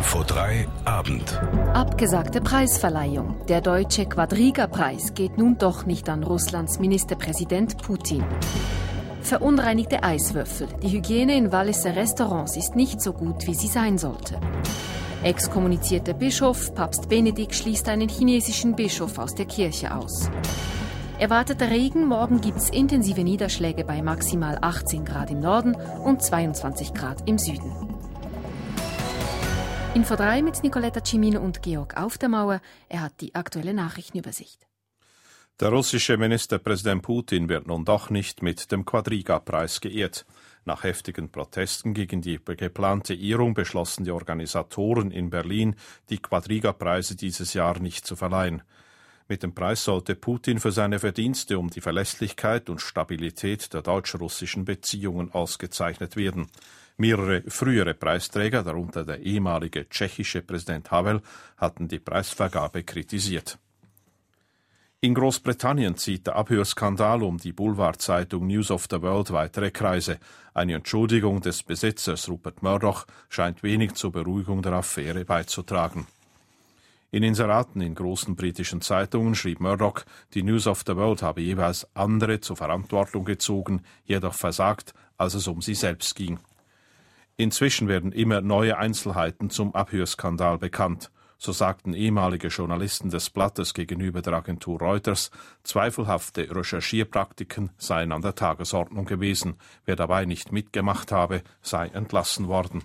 Info 3 Abend. Abgesagte Preisverleihung. Der deutsche Quadriga-Preis geht nun doch nicht an Russlands Ministerpräsident Putin. Verunreinigte Eiswürfel. Die Hygiene in Walliser Restaurants ist nicht so gut, wie sie sein sollte. Exkommunizierter Bischof, Papst Benedikt, schließt einen chinesischen Bischof aus der Kirche aus. Erwarteter Regen, morgen gibt es intensive Niederschläge bei maximal 18 Grad im Norden und 22 Grad im Süden. Info 3 mit Nicoletta Cimino und Georg Aufdermauer. Er hat die aktuelle Nachrichtenübersicht. Der russische Ministerpräsident Putin wird nun doch nicht mit dem Quadriga-Preis geehrt. Nach heftigen Protesten gegen die geplante Ehrung beschlossen die Organisatoren in Berlin, die Quadriga-Preise dieses Jahr nicht zu verleihen. Mit dem Preis sollte Putin für seine Verdienste um die Verlässlichkeit und Stabilität der deutsch-russischen Beziehungen ausgezeichnet werden. Mehrere frühere Preisträger, darunter der ehemalige tschechische Präsident Havel, hatten die Preisvergabe kritisiert. In Großbritannien zieht der Abhörskandal um die Boulevardzeitung News of the World weitere Kreise. Eine Entschuldigung des Besitzers Rupert Murdoch scheint wenig zur Beruhigung der Affäre beizutragen. In Inseraten in großen britischen Zeitungen schrieb Murdoch, die News of the World habe jeweils andere zur Verantwortung gezogen, jedoch versagt, als es um sie selbst ging. Inzwischen werden immer neue Einzelheiten zum Abhörskandal bekannt. So sagten ehemalige Journalisten des Blattes gegenüber der Agentur Reuters, zweifelhafte Recherchierpraktiken seien an der Tagesordnung gewesen. Wer dabei nicht mitgemacht habe, sei entlassen worden.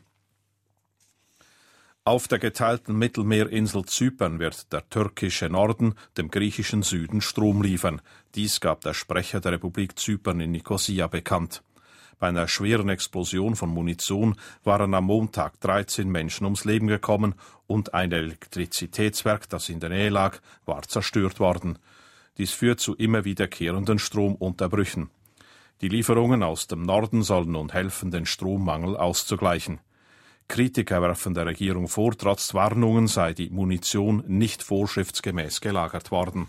Auf der geteilten Mittelmeerinsel Zypern wird der türkische Norden dem griechischen Süden Strom liefern. Dies gab der Sprecher der Republik Zypern in Nikosia bekannt. Bei einer schweren Explosion von Munition waren am Montag 13 Menschen ums Leben gekommen und ein Elektrizitätswerk, das in der Nähe lag, war zerstört worden. Dies führt zu immer wiederkehrenden Stromunterbrüchen. Die Lieferungen aus dem Norden sollen nun helfen, den Strommangel auszugleichen. Kritiker werfen der Regierung vor, trotz Warnungen sei die Munition nicht vorschriftsgemäß gelagert worden.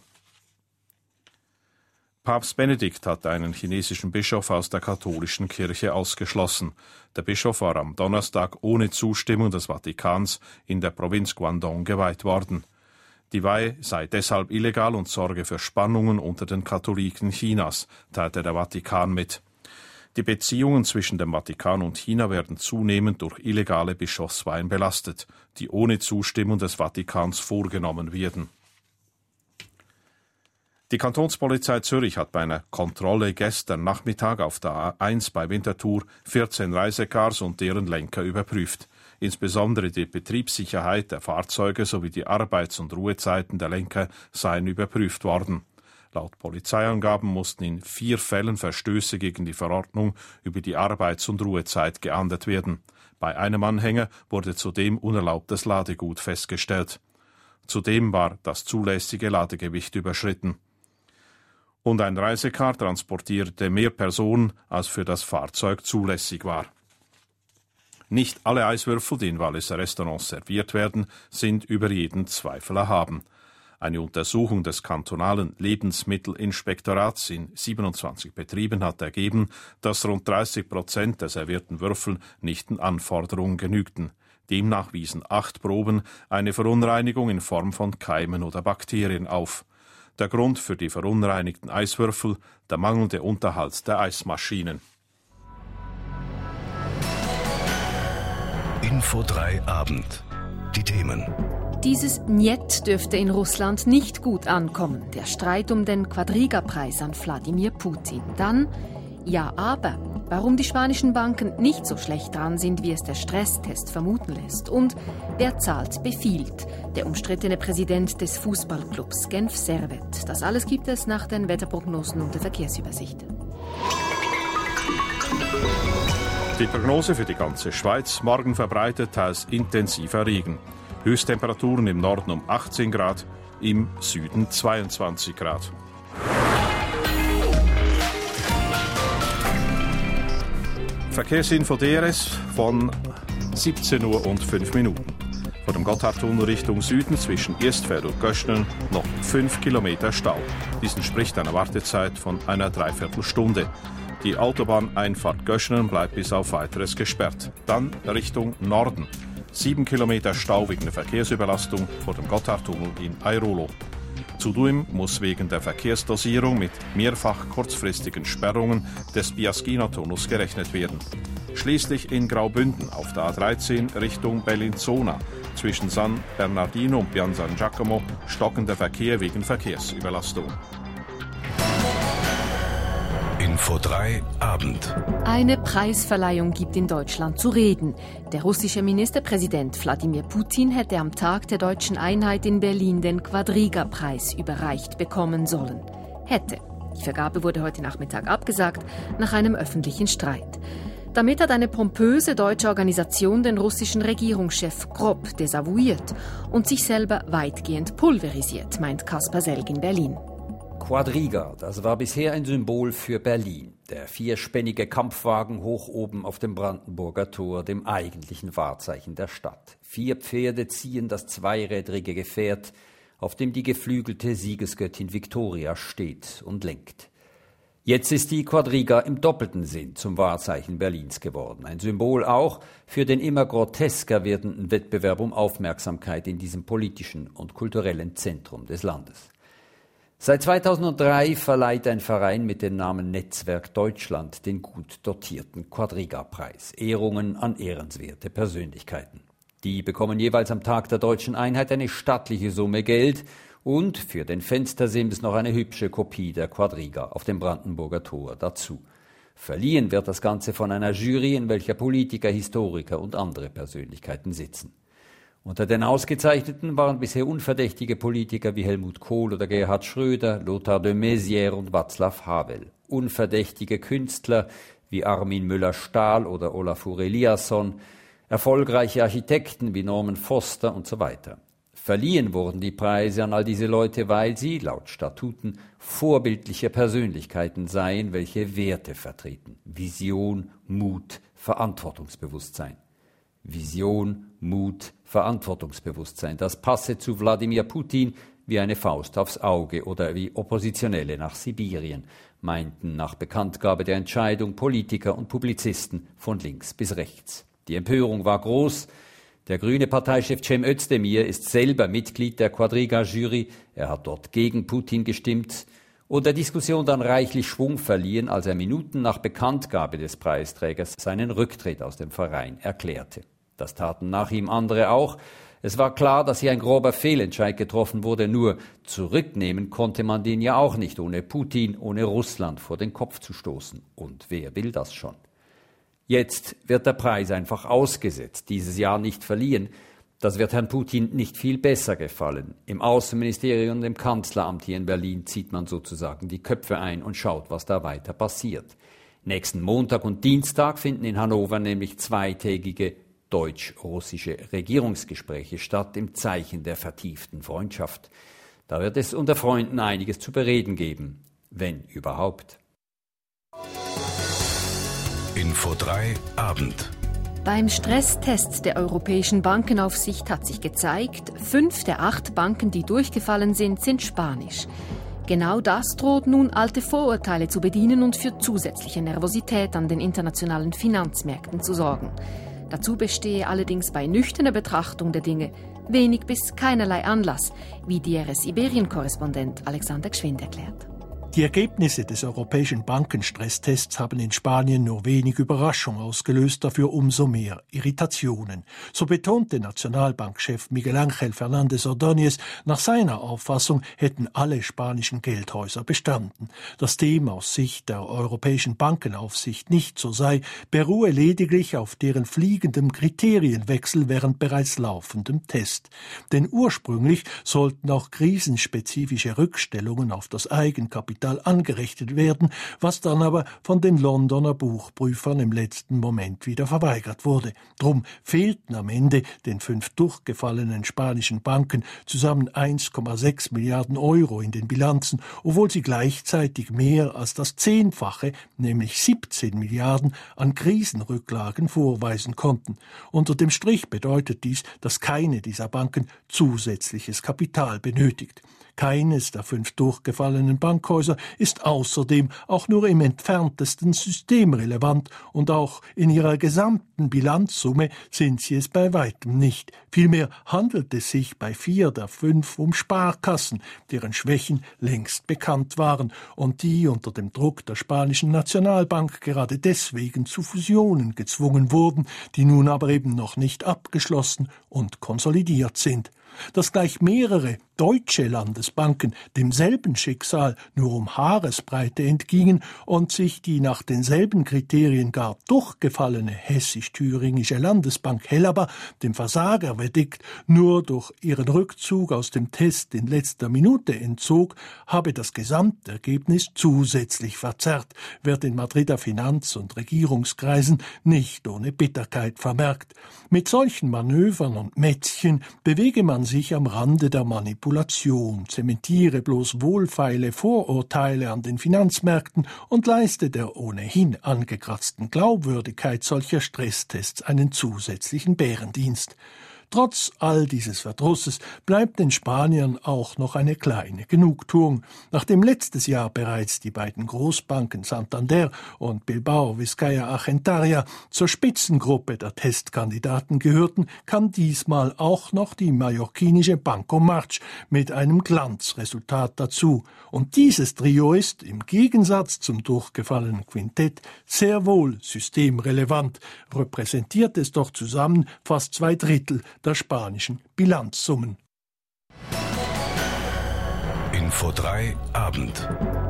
Papst Benedikt hat einen chinesischen Bischof aus der katholischen Kirche ausgeschlossen. Der Bischof war am Donnerstag ohne Zustimmung des Vatikans in der Provinz Guangdong geweiht worden. Die Weihe sei deshalb illegal und sorge für Spannungen unter den Katholiken Chinas, teilte der Vatikan mit. Die Beziehungen zwischen dem Vatikan und China werden zunehmend durch illegale Bischofsweihen belastet, die ohne Zustimmung des Vatikans vorgenommen werden. Die Kantonspolizei Zürich hat bei einer Kontrolle gestern Nachmittag auf der A1 bei Winterthur 14 Reisecars und deren Lenker überprüft. Insbesondere die Betriebssicherheit der Fahrzeuge sowie die Arbeits- und Ruhezeiten der Lenker seien überprüft worden. Laut Polizeiangaben mussten in 4 Fällen Verstöße gegen die Verordnung über die Arbeits- und Ruhezeit geahndet werden. Bei einem Anhänger wurde zudem unerlaubtes Ladegut festgestellt. Zudem war das zulässige Ladegewicht überschritten. Und ein Reisecar transportierte mehr Personen, als für das Fahrzeug zulässig war. Nicht alle Eiswürfel, die in Walliser Restaurants serviert werden, sind über jeden Zweifel erhaben. Eine Untersuchung des kantonalen Lebensmittelinspektorats in 27 Betrieben hat ergeben, dass rund 30% der servierten Würfel nicht den Anforderungen genügten. Demnach wiesen 8 Proben eine Verunreinigung in Form von Keimen oder Bakterien auf. Der Grund für die verunreinigten Eiswürfel, der mangelnde Unterhalt der Eismaschinen. Info 3 Abend. Die Themen. Dieses Njet dürfte in Russland nicht gut ankommen. Der Streit um den Quadriga-Preis an Wladimir Putin. Dann, ja aber, warum die spanischen Banken nicht so schlecht dran sind, wie es der Stresstest vermuten lässt. Und wer zahlt, befiehlt. Der umstrittene Präsident des Fußballclubs Genf Servette. Das alles gibt es nach den Wetterprognosen und der Verkehrsübersicht. Die Prognose für die ganze Schweiz: morgen verbreitet teils intensiver Regen. Höchsttemperaturen im Norden um 18 Grad, im Süden 22 Grad. Verkehrsinfo DRS von 17 Uhr und 5 Minuten. Vor dem Gotthardtunnel Richtung Süden zwischen Erstfeld und Göschneln noch 5 Kilometer Stau. Dies entspricht einer Wartezeit von einer Dreiviertelstunde. Die Autobahneinfahrt Göschneln bleibt bis auf Weiteres gesperrt. Dann Richtung Norden. 7 Kilometer Stau wegen der Verkehrsüberlastung vor dem Gotthardtunnel in Airolo. Zudem muss wegen der Verkehrsdosierung mit mehrfach kurzfristigen Sperrungen des Biaschino-Tunnels gerechnet werden. Schließlich in Graubünden auf der A13 Richtung Bellinzona zwischen San Bernardino und Pian San Giacomo stockender Verkehr wegen Verkehrsüberlastung. Info 3 Abend. Eine Preisverleihung gibt in Deutschland zu reden. Der russische Ministerpräsident Wladimir Putin hätte am Tag der deutschen Einheit in Berlin den Quadriga-Preis überreicht bekommen sollen. Hätte. Die Vergabe wurde heute Nachmittag abgesagt, nach einem öffentlichen Streit. Damit hat eine pompöse deutsche Organisation den russischen Regierungschef grob desavouiert und sich selber weitgehend pulverisiert, meint Kaspar Selg in Berlin. Quadriga, das war bisher ein Symbol für Berlin. Der vierspännige Kampfwagen hoch oben auf dem Brandenburger Tor, dem eigentlichen Wahrzeichen der Stadt. 4 Pferde ziehen das zweirädrige Gefährt, auf dem die geflügelte Siegesgöttin Viktoria steht und lenkt. Jetzt ist die Quadriga im doppelten Sinn zum Wahrzeichen Berlins geworden. Ein Symbol auch für den immer grotesker werdenden Wettbewerb um Aufmerksamkeit in diesem politischen und kulturellen Zentrum des Landes. Seit 2003 verleiht ein Verein mit dem Namen Netzwerk Deutschland den gut dotierten Quadriga-Preis. Ehrungen an ehrenswerte Persönlichkeiten. Die bekommen jeweils am Tag der deutschen Einheit eine stattliche Summe Geld und für den Fenstersims noch eine hübsche Kopie der Quadriga auf dem Brandenburger Tor dazu. Verliehen wird das Ganze von einer Jury, in welcher Politiker, Historiker und andere Persönlichkeiten sitzen. Unter den Ausgezeichneten waren bisher unverdächtige Politiker wie Helmut Kohl oder Gerhard Schröder, Lothar de Maizière und Václav Havel. Unverdächtige Künstler wie Armin Müller-Stahl oder Olafur Eliasson, erfolgreiche Architekten wie Norman Foster und so weiter. Verliehen wurden die Preise an all diese Leute, weil sie, laut Statuten, vorbildliche Persönlichkeiten seien, welche Werte vertreten. Vision, Mut, Verantwortungsbewusstsein. Vision, Mut, Verantwortungsbewusstsein. Das passe zu Wladimir Putin wie eine Faust aufs Auge oder wie Oppositionelle nach Sibirien, meinten nach Bekanntgabe der Entscheidung Politiker und Publizisten von links bis rechts. Die Empörung war groß. Der grüne Parteichef Cem Özdemir ist selber Mitglied der Quadriga-Jury. Er hat dort gegen Putin gestimmt und der Diskussion dann reichlich Schwung verliehen, als er Minuten nach Bekanntgabe des Preisträgers seinen Rücktritt aus dem Verein erklärte. Das taten nach ihm andere auch. Es war klar, dass hier ein grober Fehlentscheid getroffen wurde, nur zurücknehmen konnte man den ja auch nicht, ohne Putin, ohne Russland vor den Kopf zu stoßen. Und wer will das schon? Jetzt wird der Preis einfach ausgesetzt, dieses Jahr nicht verliehen. Das wird Herrn Putin nicht viel besser gefallen. Im Außenministerium und im Kanzleramt hier in Berlin zieht man sozusagen die Köpfe ein und schaut, was da weiter passiert. Nächsten Montag und Dienstag finden in Hannover nämlich zweitägige deutsch-russische Regierungsgespräche statt im Zeichen der vertieften Freundschaft. Da wird es unter Freunden einiges zu bereden geben, wenn überhaupt. Info 3 Abend. Beim Stresstest der Europäischen Bankenaufsicht hat sich gezeigt, 5 der 8 Banken, die durchgefallen sind, sind spanisch. Genau das droht nun alte Vorurteile zu bedienen und für zusätzliche Nervosität an den internationalen Finanzmärkten zu sorgen. Dazu bestehe allerdings bei nüchterner Betrachtung der Dinge wenig bis keinerlei Anlass, wie DRS-Iberien-Korrespondent Alexander Gschwind erklärt. Die Ergebnisse des europäischen Bankenstresstests haben in Spanien nur wenig Überraschung ausgelöst, dafür umso mehr Irritationen. So betonte Nationalbankchef Miguel Ángel Fernández Ordóñez, nach seiner Auffassung hätten alle spanischen Geldhäuser bestanden. Dass dem aus Sicht der europäischen Bankenaufsicht nicht so sei, beruhe lediglich auf deren fliegendem Kriterienwechsel während bereits laufendem Test. Denn ursprünglich sollten auch krisenspezifische Rückstellungen auf das Eigenkapital angerechnet werden, was dann aber von den Londoner Buchprüfern im letzten Moment wieder verweigert wurde. Drum fehlten am Ende den 5 durchgefallenen spanischen Banken zusammen 1,6 Milliarden Euro in den Bilanzen, obwohl sie gleichzeitig mehr als das 10-fache, nämlich 17 Milliarden, an Krisenrücklagen vorweisen konnten. Unter dem Strich bedeutet dies, dass keine dieser Banken zusätzliches Kapital benötigt. Keines der 5 durchgefallenen Bankhäuser ist außerdem auch nur im entferntesten systemrelevant und auch in ihrer gesamten Bilanzsumme sind sie es bei weitem nicht. Vielmehr handelt es sich bei 4 der 5 um Sparkassen, deren Schwächen längst bekannt waren und die unter dem Druck der spanischen Nationalbank gerade deswegen zu Fusionen gezwungen wurden, die nun aber eben noch nicht abgeschlossen und konsolidiert sind. Dass gleich mehrere deutsche Landesbanken demselben Schicksal nur um Haaresbreite entgingen und sich die nach denselben Kriterien gar durchgefallene hessisch-thüringische Landesbank Helaba dem Versagerverdikt nur durch ihren Rückzug aus dem Test in letzter Minute entzog, habe das Gesamtergebnis zusätzlich verzerrt, wird in Madrider Finanz- und Regierungskreisen nicht ohne Bitterkeit vermerkt. Mit solchen Manövern und Mätzchen bewege man sich am Rande der Manipulation, zementiere bloß wohlfeile Vorurteile an den Finanzmärkten und leiste der ohnehin angekratzten Glaubwürdigkeit solcher Stresstests einen zusätzlichen Bärendienst. Trotz all dieses Verdrusses bleibt den Spaniern auch noch eine kleine Genugtuung. Nachdem letztes Jahr bereits die beiden Großbanken Santander und Bilbao Vizcaya Argentaria zur Spitzengruppe der Testkandidaten gehörten, kam diesmal auch noch die mallorquinische Banco March mit einem Glanzresultat dazu. Und dieses Trio ist, im Gegensatz zum durchgefallenen Quintett, sehr wohl systemrelevant, repräsentiert es doch zusammen fast 2/3 der spanischen Bilanzsummen. Info 3 Abend.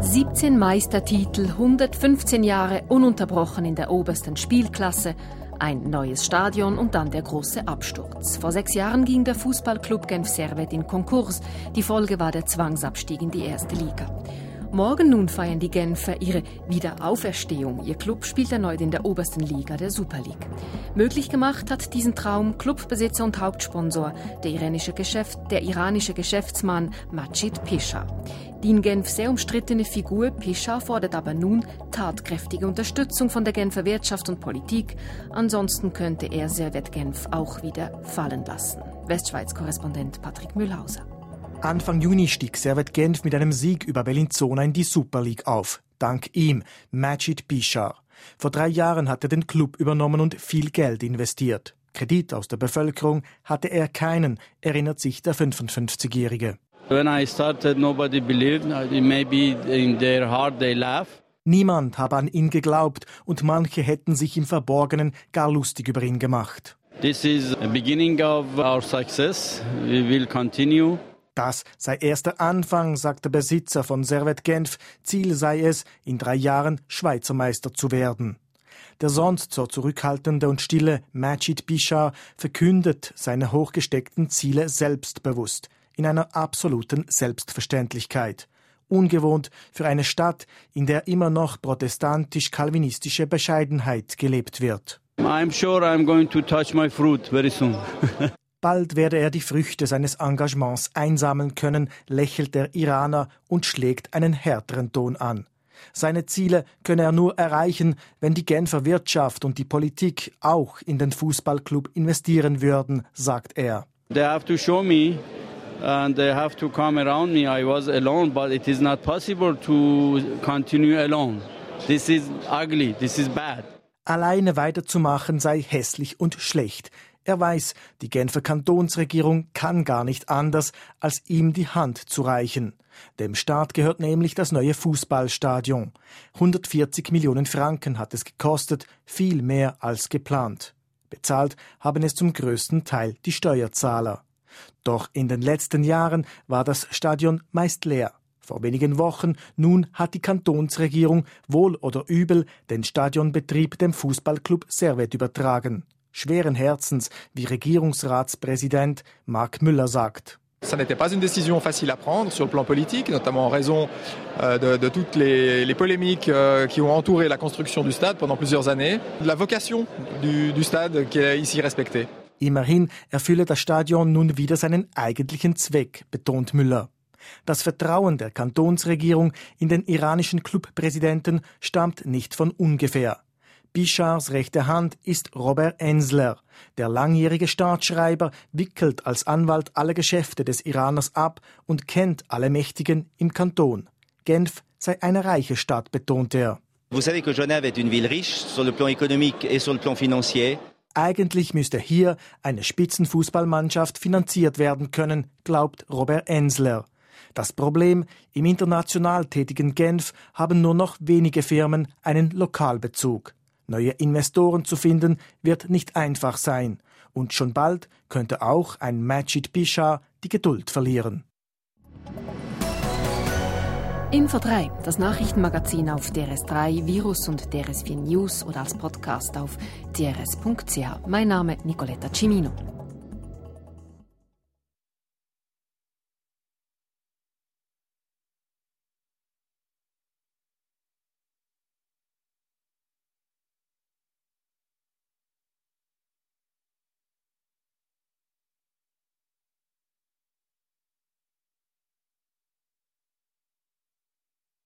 17 Meistertitel, 115 Jahre ununterbrochen in der obersten Spielklasse, ein neues Stadion und dann der große Absturz. Vor 6 Jahren ging der Fußballclub Genf Servette in Konkurs. Die Folge war der Zwangsabstieg in die erste Liga. Morgen nun feiern die Genfer ihre Wiederauferstehung. Ihr Club spielt erneut in der obersten Liga der Super League. Möglich gemacht hat diesen Traum Clubbesitzer und Hauptsponsor, der iranische Geschäftsmann Macit Pishar. Die in Genf sehr umstrittene Figur Pishar fordert aber nun tatkräftige Unterstützung von der Genfer Wirtschaft und Politik. Ansonsten könnte er Servette Genf auch wieder fallen lassen. Westschweiz-Korrespondent Patrick Mühlhauser. Anfang Juni stieg Servette Genf mit einem Sieg über Bellinzona in die Super League auf. Dank ihm, Macit Pishar. Vor 3 Jahren hat er den Club übernommen und viel Geld investiert. Kredit aus der Bevölkerung hatte er keinen, erinnert sich der 55-Jährige. When I started, nobody believed. Maybe in their heart they laugh. Niemand habe an ihn geglaubt und manche hätten sich im Verborgenen gar lustig über ihn gemacht. This is the beginning of our success. We will continue. Das sei erst der Anfang, sagt der Besitzer von Servette Genf. Ziel sei es, in 3 Jahren Schweizer Meister zu werden. Der sonst so zurückhaltende und stille Macit Pishar verkündet seine hochgesteckten Ziele selbstbewusst, in einer absoluten Selbstverständlichkeit. Ungewohnt für eine Stadt, in der immer noch protestantisch-kalvinistische Bescheidenheit gelebt wird. I'm sure I'm going to touch my fruit very soon. Bald werde er die Früchte seines Engagements einsammeln können, lächelt der Iraner und schlägt einen härteren Ton an. Seine Ziele könne er nur erreichen, wenn die Genfer Wirtschaft und die Politik auch in den Fußballclub investieren würden, sagt er. They have to show me and they have to come around me. I was alone, but it is not possible to continue alone. This is ugly, this is bad. Alleine weiterzumachen sei hässlich und schlecht. Er weiß, die Genfer Kantonsregierung kann gar nicht anders, als ihm die Hand zu reichen. Dem Staat gehört nämlich das neue Fußballstadion. 140 Millionen Franken hat es gekostet, viel mehr als geplant. Bezahlt haben es zum größten Teil die Steuerzahler. Doch in den letzten Jahren war das Stadion meist leer. Vor wenigen Wochen nun hat die Kantonsregierung wohl oder übel den Stadionbetrieb dem Fußballclub Servette übertragen. Schweren Herzens, wie Regierungsratspräsident Marc Müller sagt. Ça n'était pas une décision facile à prendre sur le plan politique, notamment en raison de toutes les polémiques qui ont entouré la construction du stade pendant plusieurs années, de la vocation du stade qui est ici respectée. Immerhin erfülle das Stadion nun wieder seinen eigentlichen Zweck, betont Müller. Das Vertrauen der Kantonsregierung in den iranischen Clubpräsidenten stammt nicht von ungefähr. Bichars rechte Hand ist Robert Enzler. Der langjährige Staatsschreiber wickelt als Anwalt alle Geschäfte des Iraners ab und kennt alle Mächtigen im Kanton. Genf sei eine reiche Stadt, betont er. Vous savez que Genève est une ville riche sur le plan économique et sur le plan financier. Eigentlich müsste hier eine Spitzenfußballmannschaft finanziert werden können, glaubt Robert Enzler. Das Problem, im international tätigen Genf haben nur noch wenige Firmen einen Lokalbezug. Neue Investoren zu finden, wird nicht einfach sein. Und schon bald könnte auch ein Majid Bichar die Geduld verlieren. Info 3, das Nachrichtenmagazin auf DRS3, Virus und DRS4 News oder als Podcast auf drs.ch. Mein Name Nicoletta Cimino.